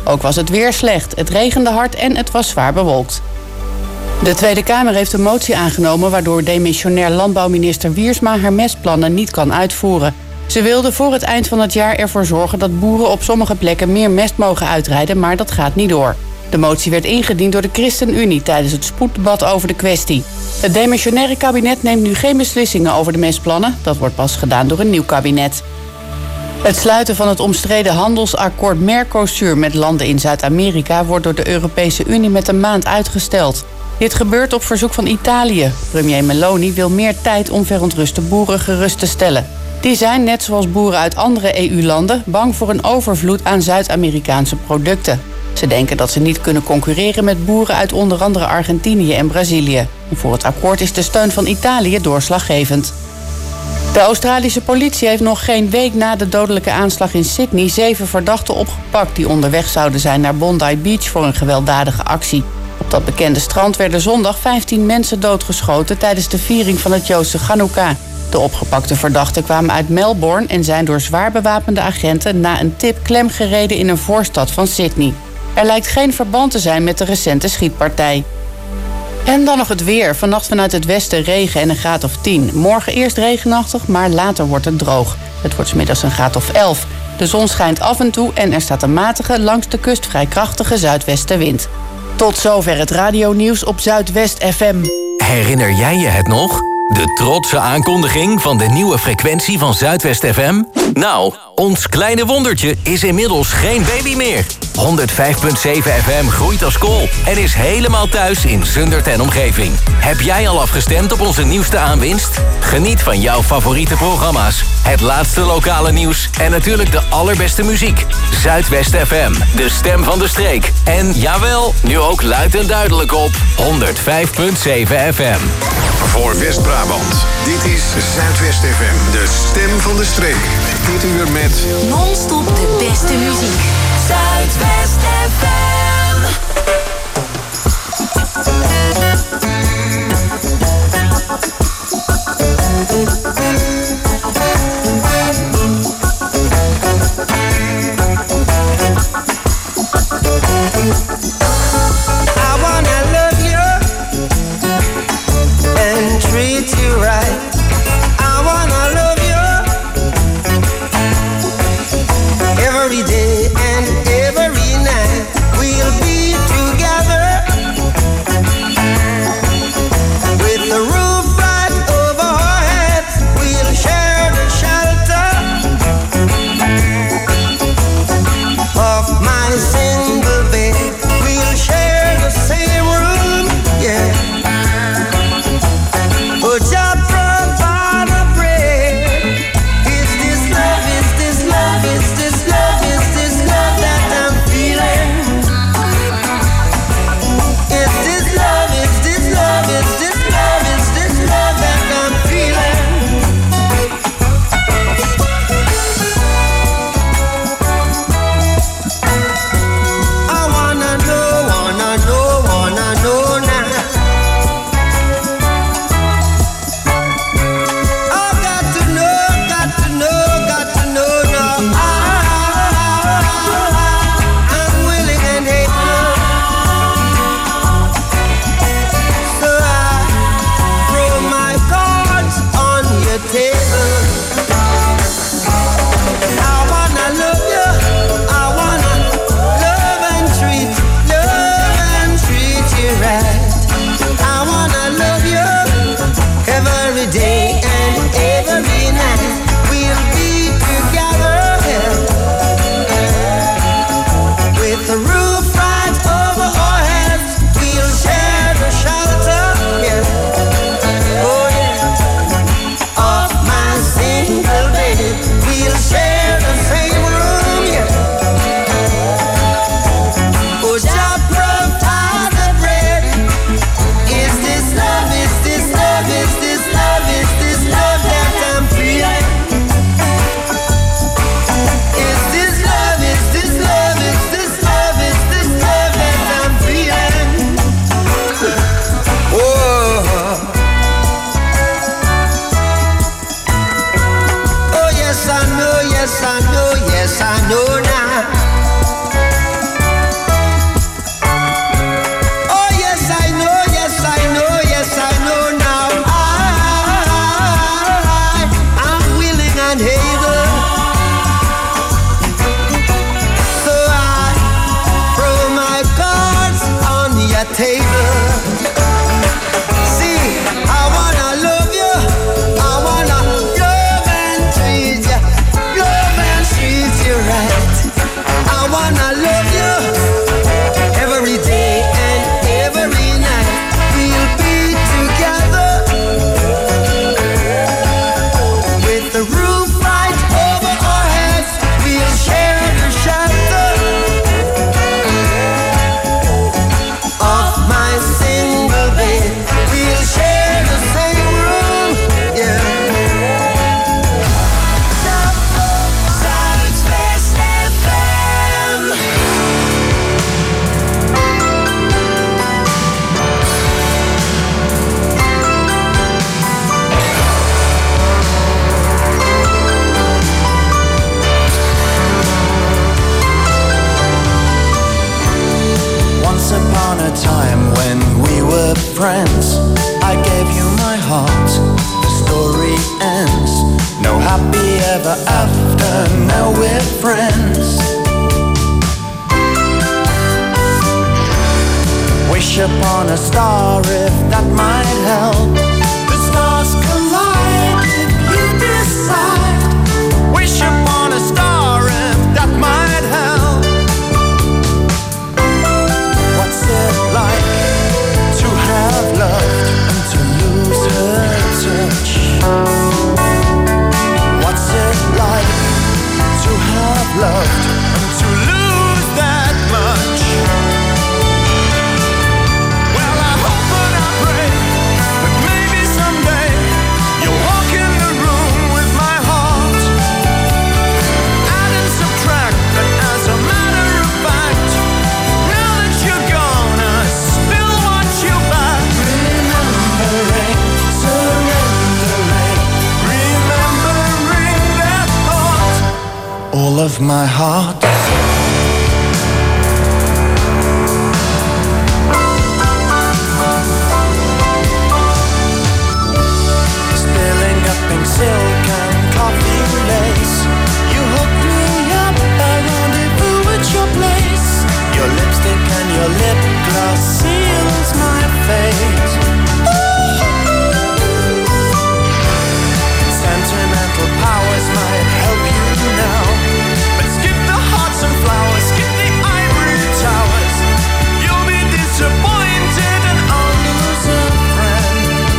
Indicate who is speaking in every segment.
Speaker 1: Ook was het weer slecht, het regende hard en het was zwaar bewolkt. De Tweede Kamer heeft een motie aangenomen waardoor demissionair landbouwminister Wiersma haar mestplannen niet kan uitvoeren. Ze wilde voor het eind van het jaar ervoor zorgen dat boeren op sommige plekken meer mest mogen uitrijden, maar dat gaat niet door. De motie werd ingediend door de ChristenUnie tijdens het spoeddebat over de kwestie. Het demissionaire kabinet neemt nu geen beslissingen over de mestplannen. Dat wordt pas gedaan door een nieuw kabinet. Het sluiten van het omstreden handelsakkoord Mercosur met landen in Zuid-Amerika wordt door de Europese Unie met een maand uitgesteld. Dit gebeurt op verzoek van Italië. Premier Meloni wil meer tijd om verontruste boeren gerust te stellen. Die zijn, net zoals boeren uit andere EU-landen, bang voor een overvloed aan Zuid-Amerikaanse producten. Ze denken dat ze niet kunnen concurreren met boeren uit onder andere Argentinië en Brazilië. Voor het akkoord is de steun van Italië doorslaggevend. De Australische politie heeft nog geen week na de dodelijke aanslag in Sydney 7 verdachten opgepakt die onderweg zouden zijn naar Bondi Beach voor een gewelddadige actie. Op dat bekende strand werden zondag 15 mensen doodgeschoten tijdens de viering van het Joodse Chanukka. De opgepakte verdachten kwamen uit Melbourne en zijn door zwaar bewapende agenten na een tip klemgereden in een voorstad van Sydney. Er lijkt geen verband te zijn met de recente schietpartij. En dan nog het weer. Vannacht vanuit het westen regen en een graad of 10. Morgen eerst regenachtig, maar later wordt het droog. Het wordt 's middags een graad of 11. De zon schijnt af en toe en er staat een matige, langs de kust vrij krachtige zuidwestenwind. Tot zover het radionieuws op Zuidwest FM.
Speaker 2: Herinner jij je het nog? De trotse aankondiging van de nieuwe frequentie van Zuidwest FM? Nou, ons kleine wondertje is inmiddels geen baby meer. 105.7 FM groeit als kool en is helemaal thuis in Zundert en omgeving. Heb jij al afgestemd op onze nieuwste aanwinst? Geniet van jouw favoriete programma's, het laatste lokale nieuws en natuurlijk de allerbeste muziek. Zuidwest FM, de stem van de streek. En jawel, nu ook luid en duidelijk op 105.7 FM.
Speaker 3: Voor West-Brabant, dit is Zuidwest FM, de stem van de streek. Dit uur met
Speaker 4: non-stop de beste muziek. Zuidwest FM.
Speaker 5: I wanna love you and treat you right. I wanna love you every day and table. See, I wanna love you. I wanna love and treat you. Love and treat you right. I wanna love you every day and every night. We'll be together with the roof right over our heads. We'll share the shelter of my single bed. We'll share the same room, yeah.
Speaker 4: Zuidwest FM.
Speaker 5: Once upon a time when we were friends, I gave you my heart, the story ends. No happy ever after, now we're friends. Wish upon a star if that might help. The stars collide if you decide. Wish upon a star if that might help. What's it like to have loved and to lose her touch? What's it like to have loved and to lose that much? Well, I hope and I pray that maybe someday you'll walk in the room with my heart. Add and subtract, but as a matter of fact, now that you're gone, I still want you back. Remembering, surrendering, remembering that thought. All of my heart. Spilling up pink silk and coffee lace. You hooked me up, I rendezvous at your place. Your lipstick and your lip gloss seals my fate. Sentimental powers might help you now, but skip the hearts and flowers, skip the ivory towers. You'll be disappointed and I'll lose a friend.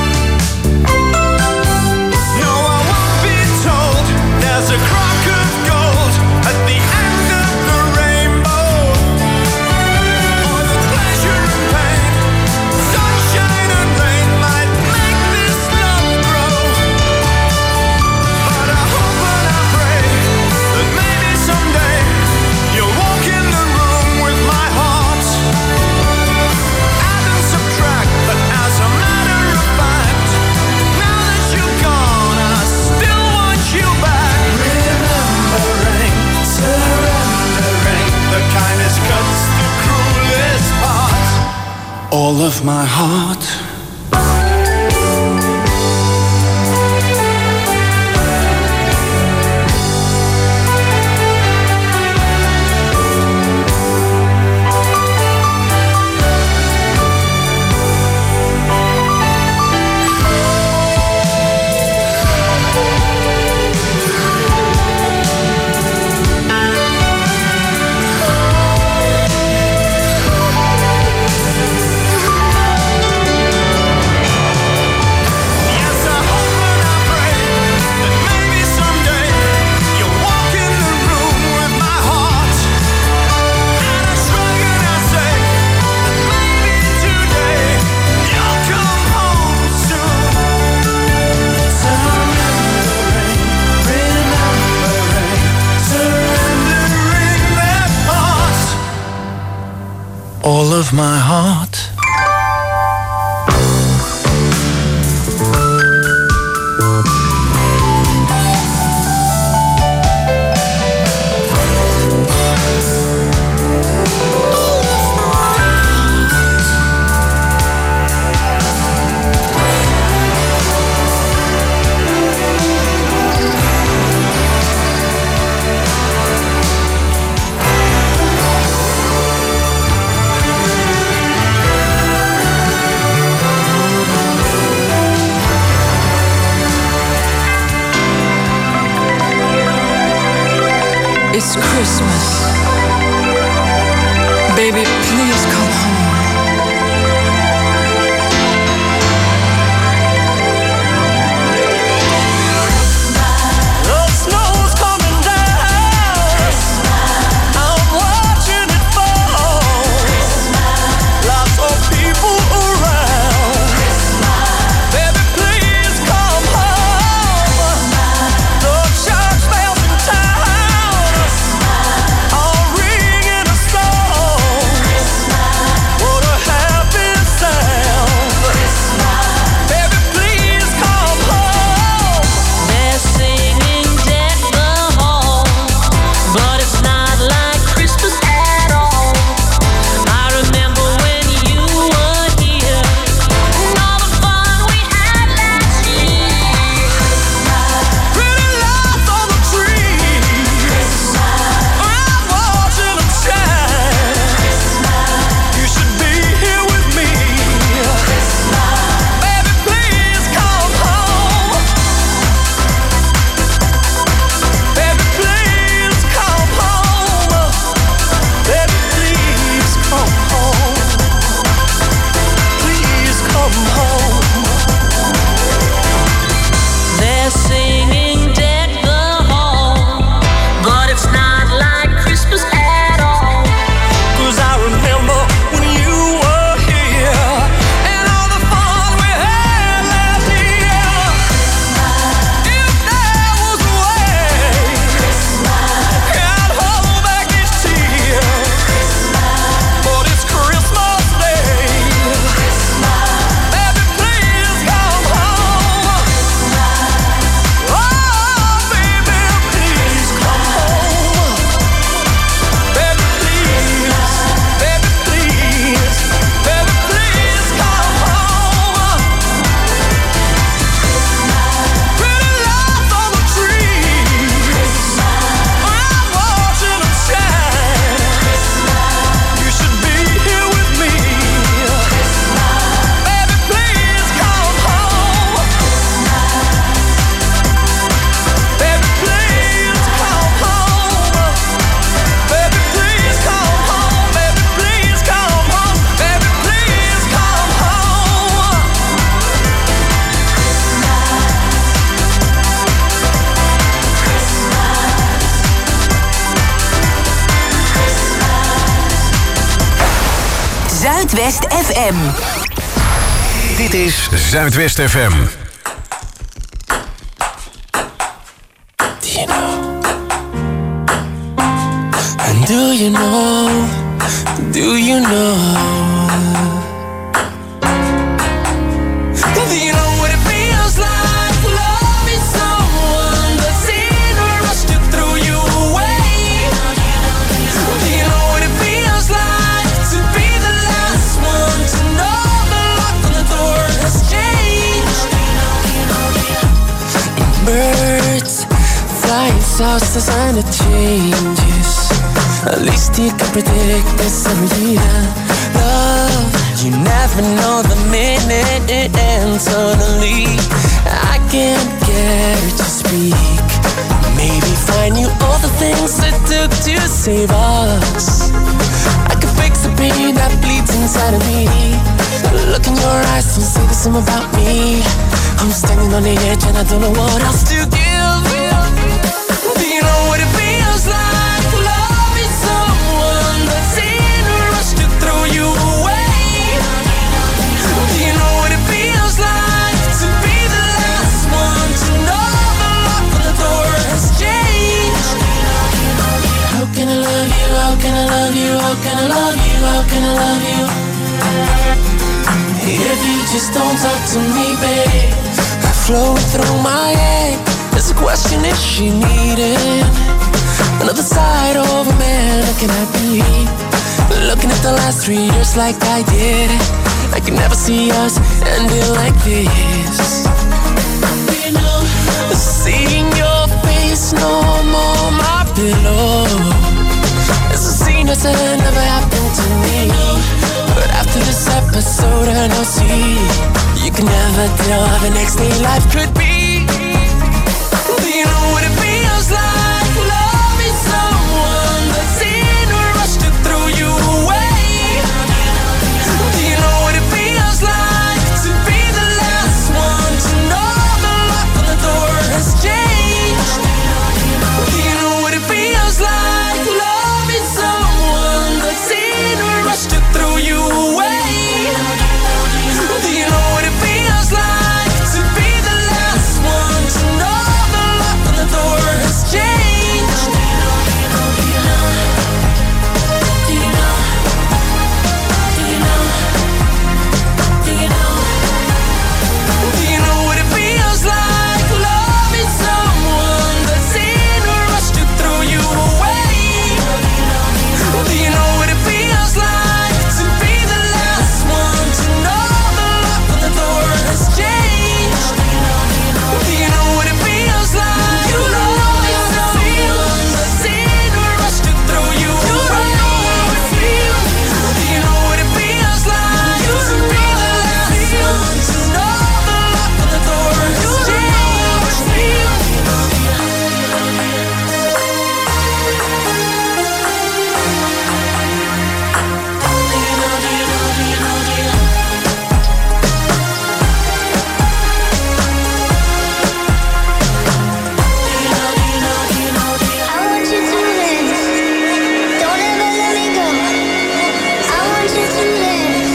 Speaker 5: No, I won't be told there's a crock of gold at the end of the rainbow. Or the pleasure and pain, sunshine and rain might make this love grow. But I hope and I pray that maybe someday you'll walk in the room with my heart. Add and subtract, but as a matter of fact, now that you're gone, I still want you back. Remembering, surrendering, the kindest cuts the cruelest part. All of my heart. Yes, I hope and I pray that maybe someday you'll walk in the room with my heart. And I shrug and I say that maybe today you'll come home soon. Surrendering, remembering, surrendering that thought. All of my heart.
Speaker 6: Zuidwest FM.
Speaker 3: Dit is Zuidwest FM.
Speaker 7: Do you know? And do you know? Do you know? Do you know what it feels like? Loving someone that's in a rush to throw you away. Do you know what it feels like to be the last one to know the lock on the door has changed? Birds flying south, the sign of changes. At least you can predict this every year. Love, you never know the minute it ends. Suddenly, I can't get her to speak. Maybe find you all the things it took to save us. I can fix the pain that bleeds inside of me. Look in your eyes, don't say the same about me. I'm standing on the edge and I don't know what else to give. Do you know what it feels like? Loving someone that's in a rush to throw you away. Do you know what it feels like to be the last one to know the lock on the door has changed? How can I love you? How can I love you? How can I love you? How can I love you? If you just don't talk to me, babe. Flowing through my head, there's a question, is she needing another side of a man looking at me? Looking at the last 3 years like I did. I can never see us ending like this. You know, seeing your face no more my pillow. It's a scene that's never happened to me. But after this episode and I'll see, you can never tell how the next day life could be. Do you know what it feels like? Loving someone that's in a rush to throw you away. Do you know what it feels like to be the last one to know the lock on the door has changed? Do you know what it feels like? Loving someone that's in a rush to throw you away. Do you know what it feels like to be the last one to know the lock on the door has changed? Do you know? Do you know? Do you know? Do you know? Do you know what it feels like? Loving someone that's in a rush to throw you away. Do you know what it feels like to be the last one to know the lock on the door has changed? Do you know what it feels like? You know it's someone that's in a rush to throw you away. Do you know what it feels like to be the last one to know the lock on the door has changed?
Speaker 8: I want you to live. Don't ever let me go. I want you to live.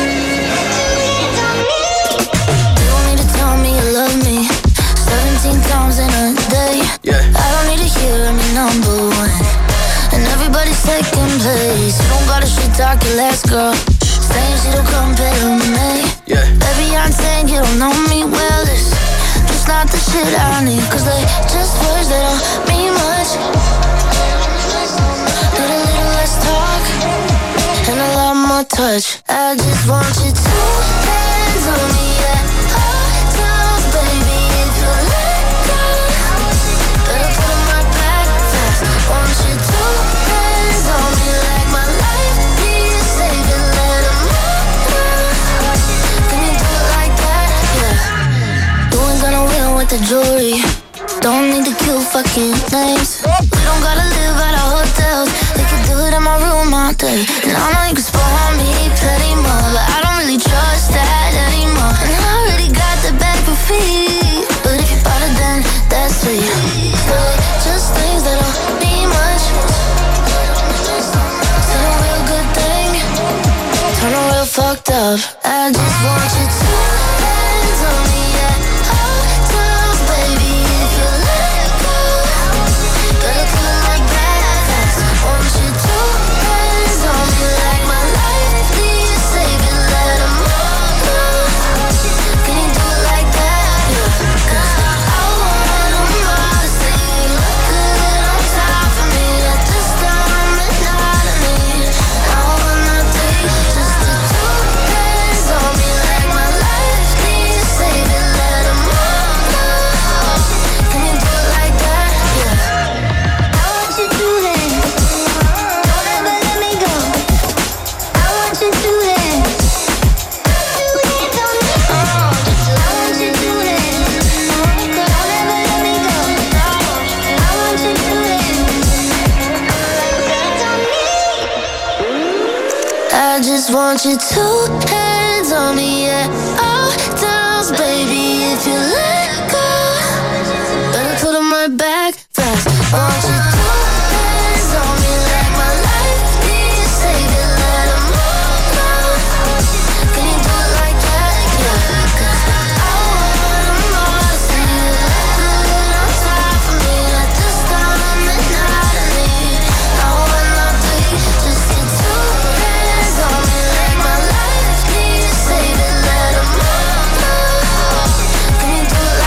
Speaker 8: You don't need to tell me you love me 17 times in a day. I don't need to hear me number one, and everybody's taking place. You don't gotta shit talk your last girl, saying she don't compare to me. Baby, I'm saying you don't know me well. It's just not the shit I need, 'cause they just words that don't mean much. Need a little less talk and a lot more touch. I just want you to hands on me at all times, baby. If you let go, better put 'em right back fast. Want you to hands on me like my life needs saving. Let 'em know. Can you do it like that? Yeah. You ain't gonna win with the jewelry. Don't need to kill fucking names. We don't gotta live at our hotels. They could do it in my room all day. And I know you can spoil me plenty more, but I don't really trust that anymore. And I already got the bag for free. But if you bought it, then that's sweet. But just things that don't mean much. It's a real good thing. Turn around. fucked up. I just want you to hands on me at all times, baby. If you let go, gotta feel like that. Want you to hands on me like my life needs saving. Let 'em all go. Can you do it like that? Yeah. 'Cause I want 'em all to say you look good on top of me at this time and not of me. I wanna take just the two hands on me like my life needs saving. Let 'em all go. Can you do it like that? Yeah. I want you to hands. Don't ever let me go. I want you to hands. Two hands on me. I want you to hands. Don't ever let me go. I want you to hands. Hands on me. I just want you two hands on me at all times, baby. If you let go, better put 'em right back fast. Want you two hands on me like my life needs saving. Let 'em all go. Can you do it like that? Yeah. 'Cause I want 'em all to see you look good on top of me at this time and not of me. I wanna take just the two hands on me like my life needs saving. Let 'em all go. Can you do it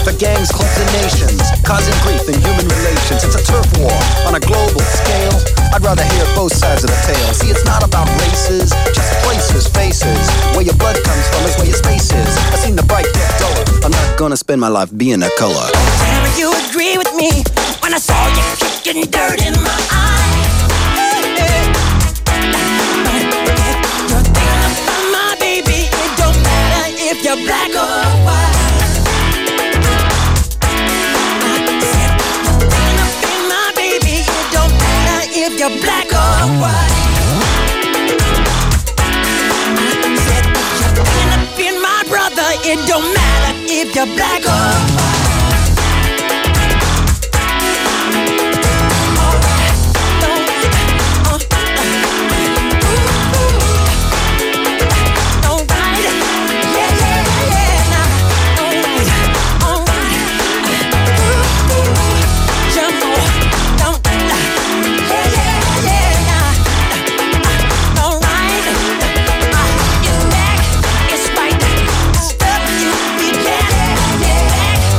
Speaker 6: for gangs, clubs, and nations, causing grief in human relations. It's a turf war on a global scale. I'd rather hear both sides of the tale. See, it's not about races, just places, faces. Where your blood comes from is where your space is. I seen the bright get duller. I'm not gonna spend my life being a color.
Speaker 9: Damn, you agree with me when I saw you kicking dirt in my eye. You're thinking about my baby. It don't matter if you're black or white. If you're black or white, I said you're thinking of being my brother. It don't matter if you're black or white. Stuff you be bad.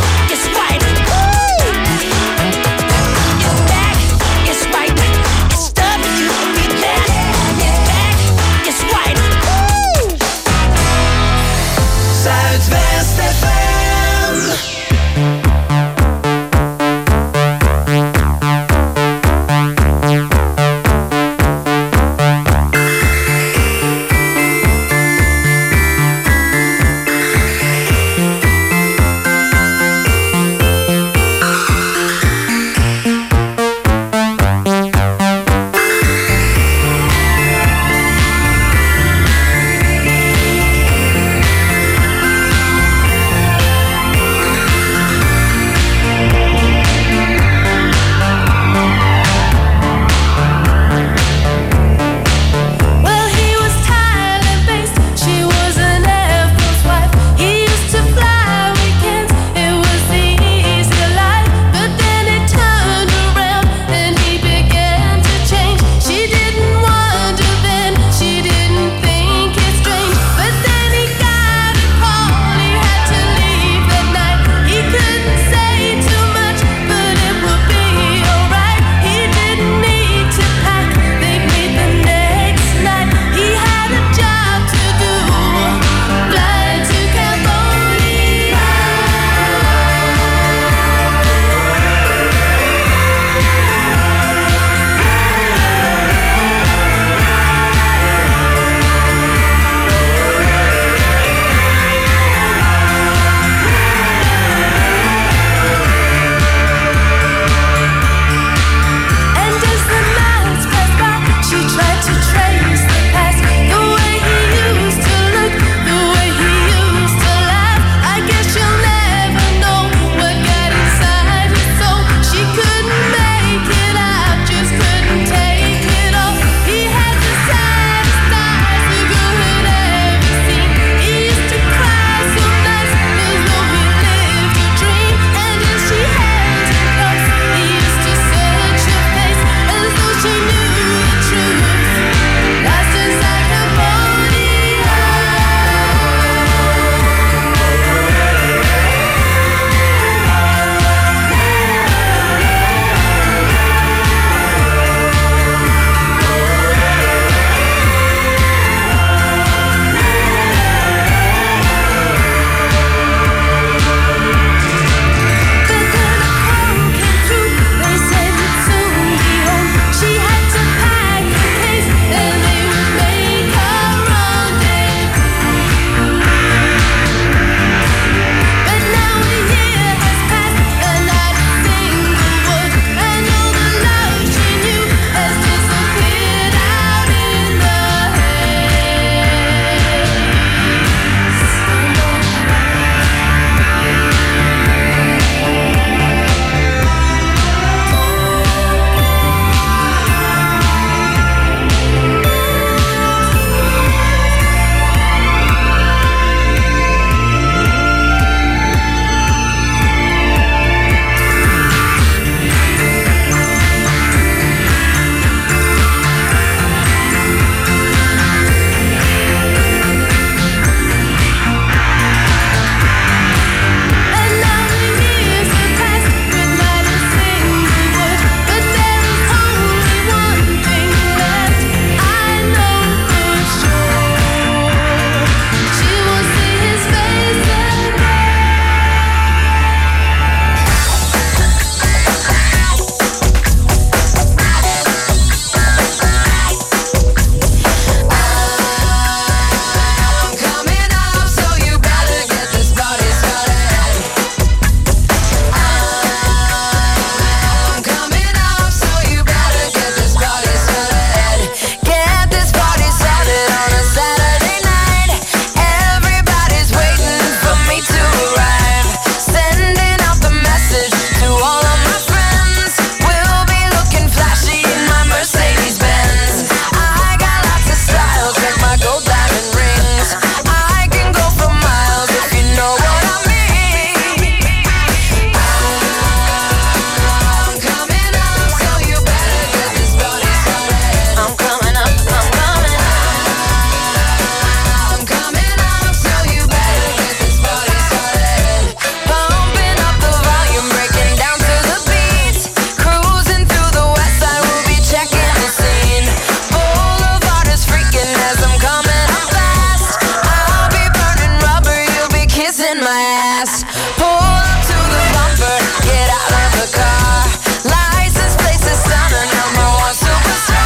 Speaker 10: in my ass. Pull up to the bumper, get out of the car. License plate is stunner, number one superstar.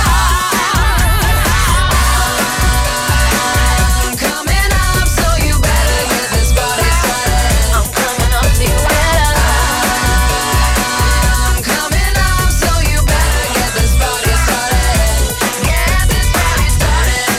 Speaker 10: I'm coming up, so you better get this party started. I'm coming up, so you better. I'm coming up, so you better get this party started. Get this party started.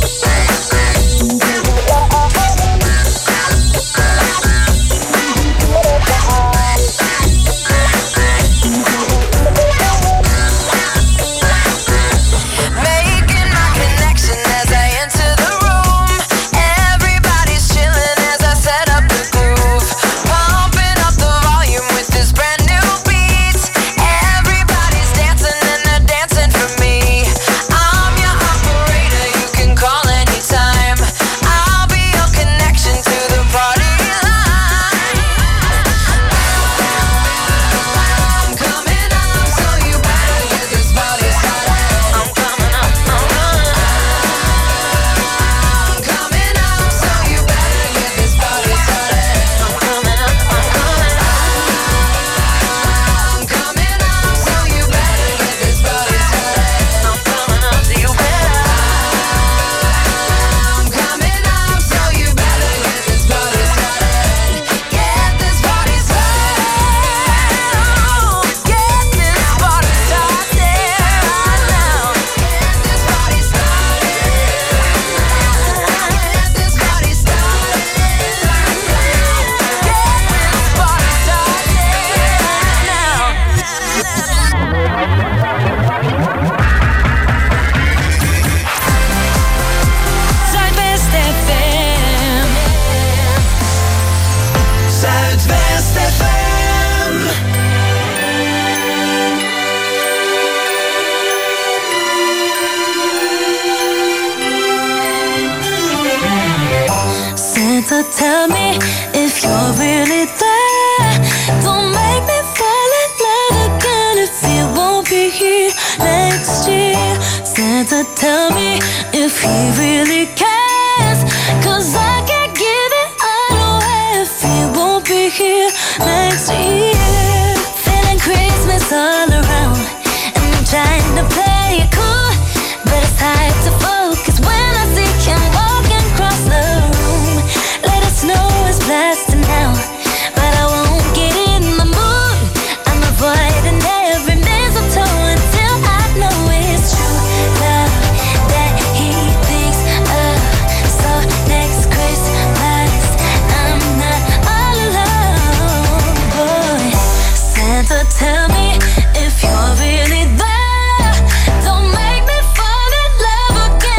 Speaker 10: Making my connection as I enter the room. Everybody's chilling as I set up the groove. Pumping up the volume with this brand new beat. Everybody's dancing and they're dancing for me. I'm your operator, you can call anytime. I'll be your connection to the party line. I'm coming up, so you better get this party started. I'm coming up, I'm coming up, so you better get this party started. I'm coming up, I'm coming up, so you better get this party started. I'm coming up, so you better. I'm coming up, so you better get this party started. Get this party started. Get this party started right now. Get this party started. Get this party started.
Speaker 9: Zuidwest FM.
Speaker 7: Zuidwest FM.
Speaker 8: Santa, tell me if you're really there. Don't make me fall in love again if you won't be here next year. Santa, tell me if he really cares. 'Cause I can't give it all away if he won't be here next year. Feeling Christmas all around, and I'm trying to play it cool, but it's hard to focus when I see him walking across the room. Let us know it's blasting now, but I won't get in the mood. I'm avoiding every mistletoe until I know it's true love that he thinks of. So next Christmas I'm not all alone, boy. Santa, tell me if you're really there. Don't make me fall in love again.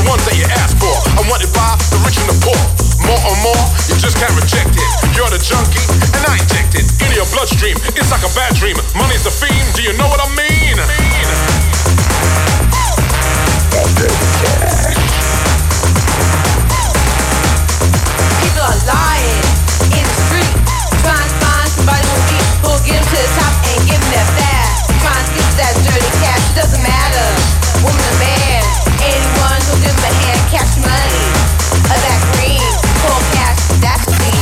Speaker 11: ones that you ask for are wanted by the rich and the poor. More or more, you just can't reject it. You're the junkie, and I inject it into your bloodstream. It's like a bad dream. Money's the theme. Do you know what I mean?
Speaker 10: People are lying in the street, trying to find somebody who'll get them to the top and give them that fast. Trying to get to that dirty cash, it doesn't matter. Woman or man, anyone who'll give them a hand, cash money, or that green, cold cash, that's the thing.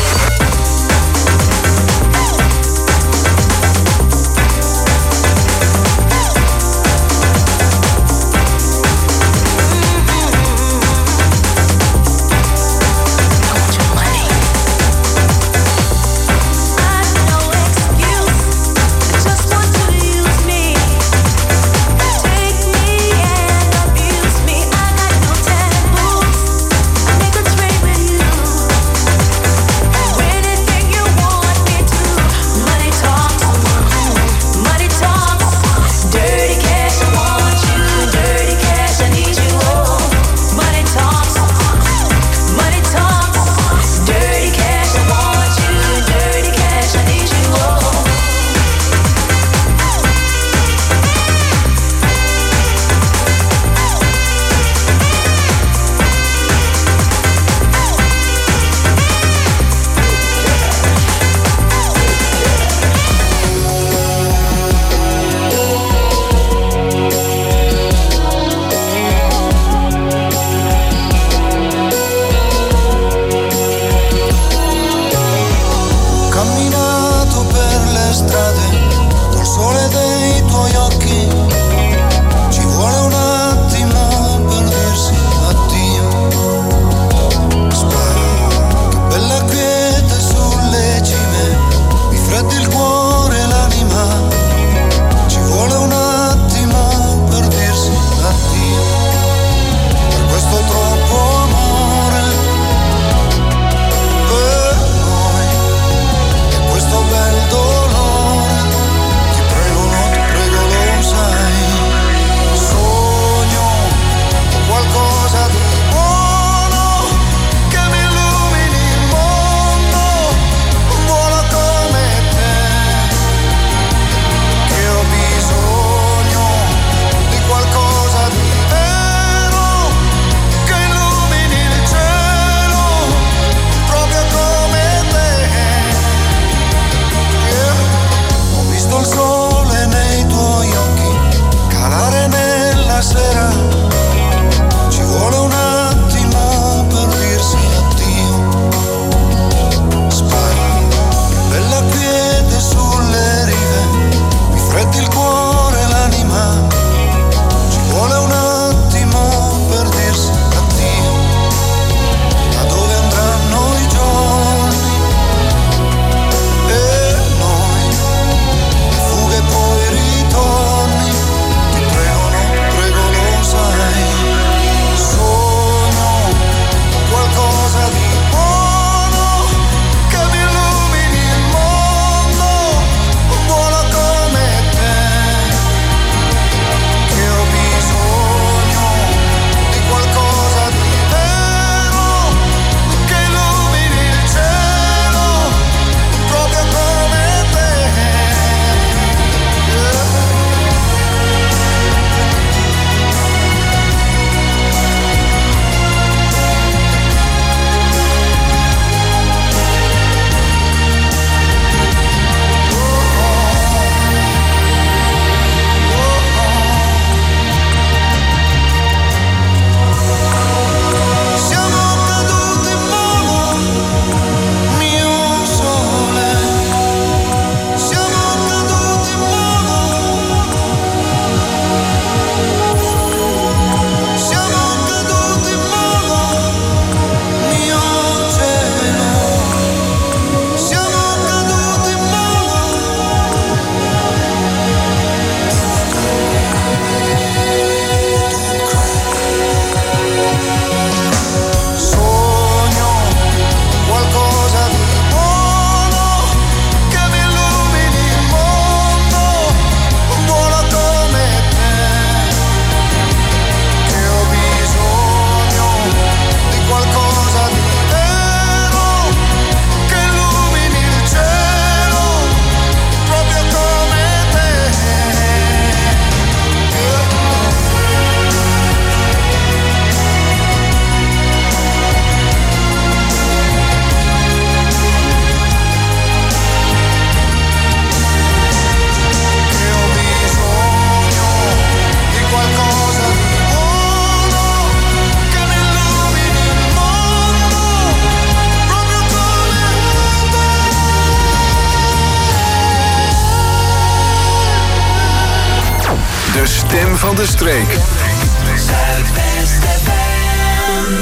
Speaker 3: stem van de streek.
Speaker 4: Zuidwest FM.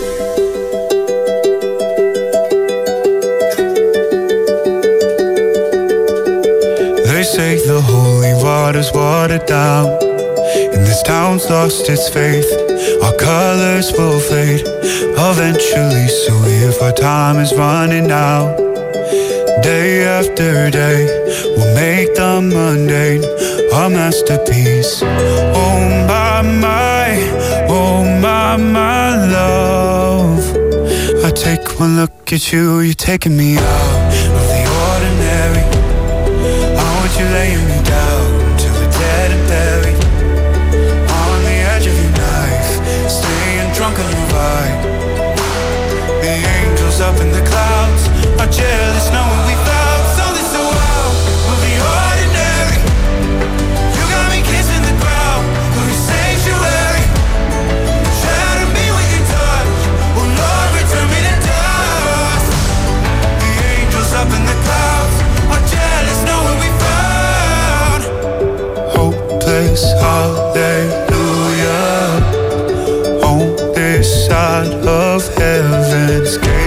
Speaker 12: They say the holy water's watered down, and this town's lost its faith. Our colors will fade eventually, so if our time is running out, day after day, we'll make the mundane our masterpiece. Oh my love, I take one look at you, you're taking me out of the ordinary. I want you laying me down till we're dead and buried, on the edge of your knife, staying drunk on your vibe. The angels up in the clouds are jealous knowing we found something so out of the ordinary. You got me kissing the ground of your sanctuary. Shatter me with your touch, oh Lord, return me to dust. The angels up in the clouds are jealous knowing we found hopeless hallelujah on this side of heaven's gate.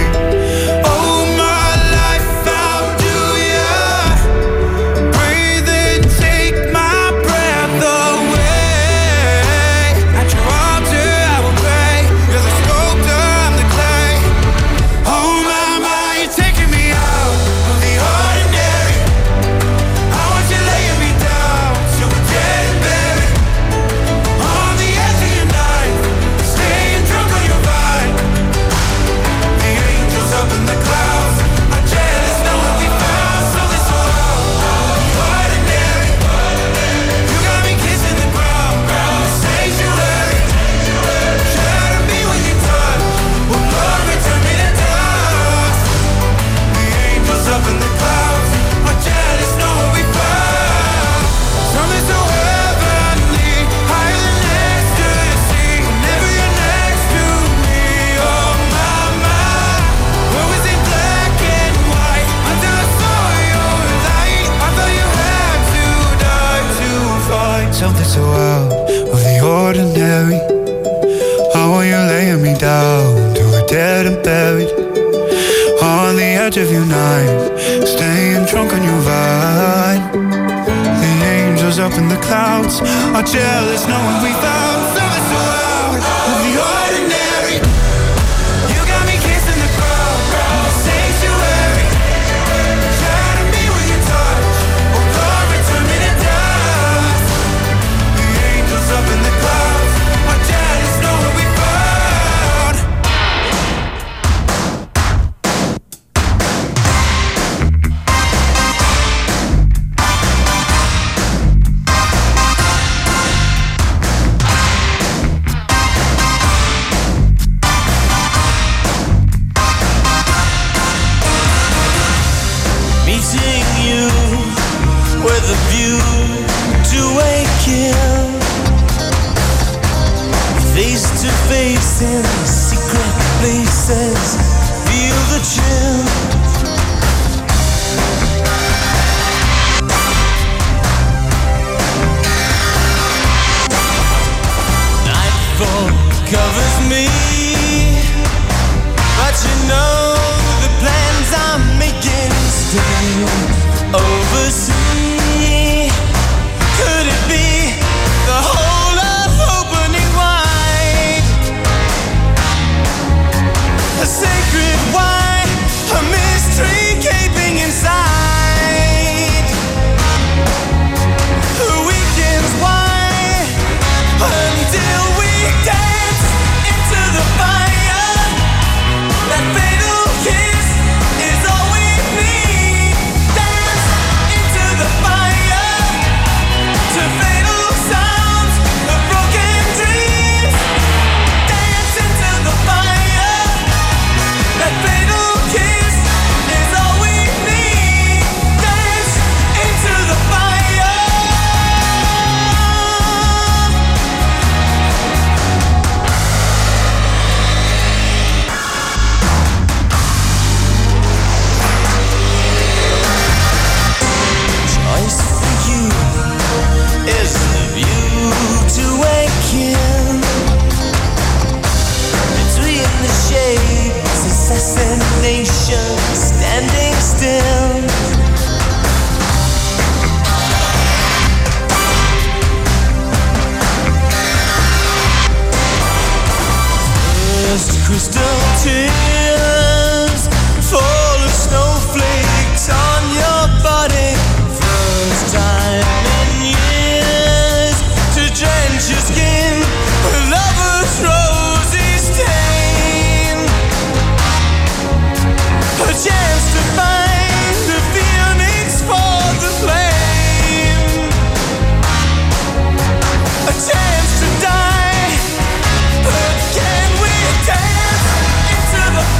Speaker 12: Something so out of the ordinary. How are you laying me down till we're dead and buried, on the edge of your knife, staying drunk on your vine. The angels up in the clouds are jealous knowing we found something so out of the ordinary. You got me kissing the ground of the sanctuary. Shatter me with your touch, oh Lord, return me to dust. The angels up in the clouds are jealous knowing we found.
Speaker 5: Meeting you with a view to wake you face to face in secret places. Feel the chill. Nightfall covers me, but you know the plans I'm making stay overseas. Could it be the whole of opening wide? A sacred wine, a mystery gaping inside. The weekend's wine until we dance into the crystal tears fall as snowflakes on your body. First time in years to drench your skin with lover's rosy stain. A chance to find the phoenix for the flame. A chance to die. But can we dance into the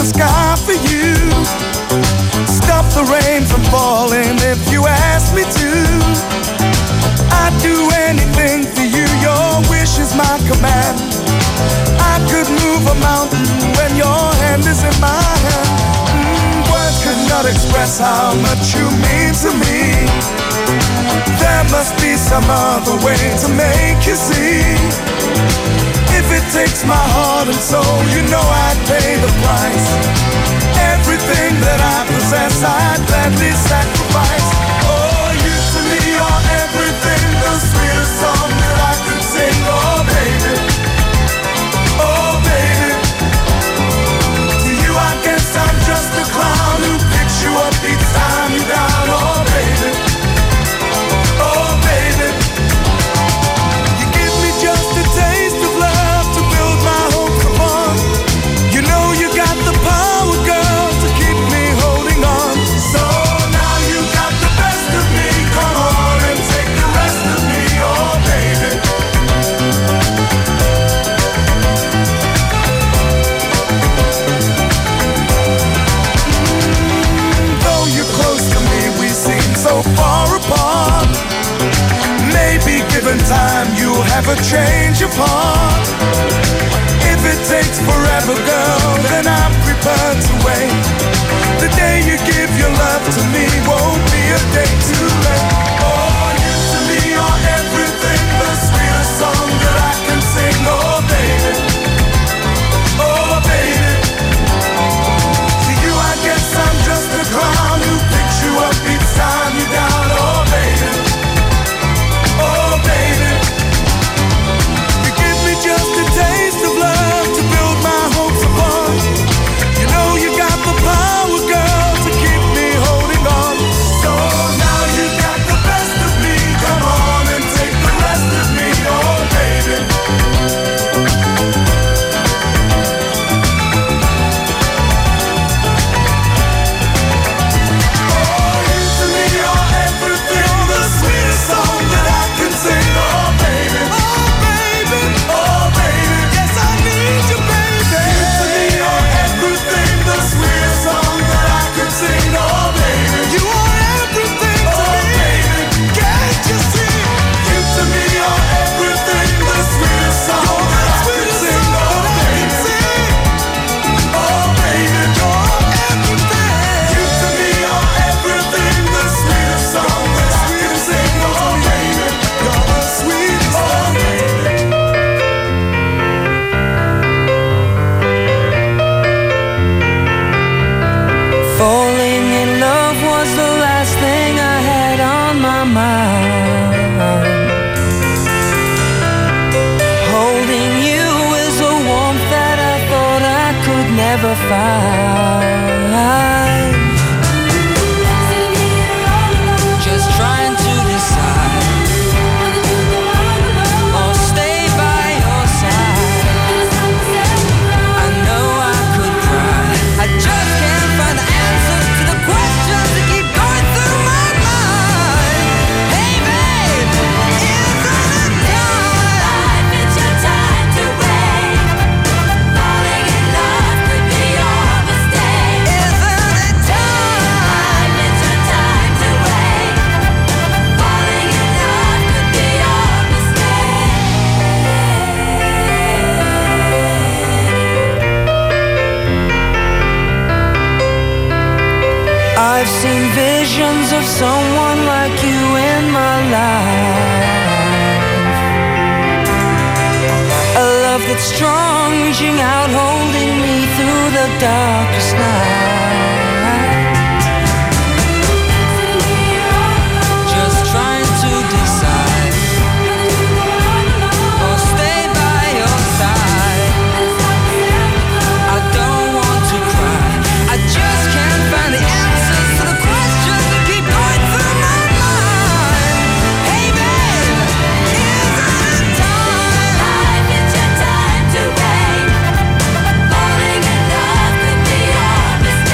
Speaker 5: sky for you. Stop the rain from falling if you ask me to. I'd do anything for you, your wish is my command. I could move a mountain when your hand is in my hand. Words could not express how much you mean to me. There must be some other way to make you see. If it takes my heart and soul, you know I'd pay the price. Everything that I possess, I'd gladly sacrifice. Oh, you to me are everything, the sweetest song that I could sing. Oh, baby, oh, baby. To you I guess I'm just a clown who picks you up each time you're down. Oh, baby, oh, baby. You give me just a taste of love to build my hopes upon. You know you got the power, girl, to keep me holding on. So now you got the best of me. Come on and take the rest of me, oh baby. Though you're close to me, we seem so far apart. Maybe given time, you'll have a change of heart. If it takes forever, girl, then I'm prepared to wait. The day you give your love to me won't be a day too late. Oh, you to me are everything, the sweetest song that I can sing. Oh, baby, oh, baby. To you I guess I'm just a clown who picks you up each time you're down. Oh, baby, oh, baby. You give me just a taste of love to build my hopes upon. You know you got the power, girl, to keep me holding on. So now you got the best of me. Come on and take the rest of me, oh baby. Oh, you to me are everything, the sweetest song that I can sing. Oh baby, oh baby, oh baby. Yes, I need you, baby. You to me are everything, the sweetest song that I can sing. Oh baby, you are everything to me. Can't you see? You to me are everything, the sweetest song that I can sing. Oh baby, oh baby, you're everything. You to me are everything, the sweetest song that I can sing. Oh baby, you're the sweetest. Oh baby.
Speaker 7: Falling in love was the last thing I had on my mind. Holding you is a warmth that I thought I could never find. Just trying to decide or stay by your side. I know I could cry, I just can't find the answers to the questions that keep going through my mind. Hey babe, isn't it time? It's your time to wait. Falling in love could be your mistake. Isn't it time? It's your time to wait. Falling in love could be your mistake. I've seen visions of someone like you in my life. A love that's strong, reaching out, holding me through the darkest night. Just trying to decide or stay by your side. I don't want to cry, I just can't find the answers to the questions that keep going through my mind. Hey babe, isn't it time? It's your time to wait. Falling in love could be your mistake.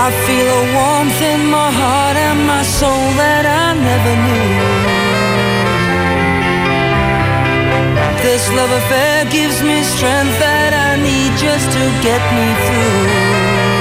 Speaker 13: I feel a warmth in my heart and my soul that I never knew. This love affair gives me strength that I need just to get me through.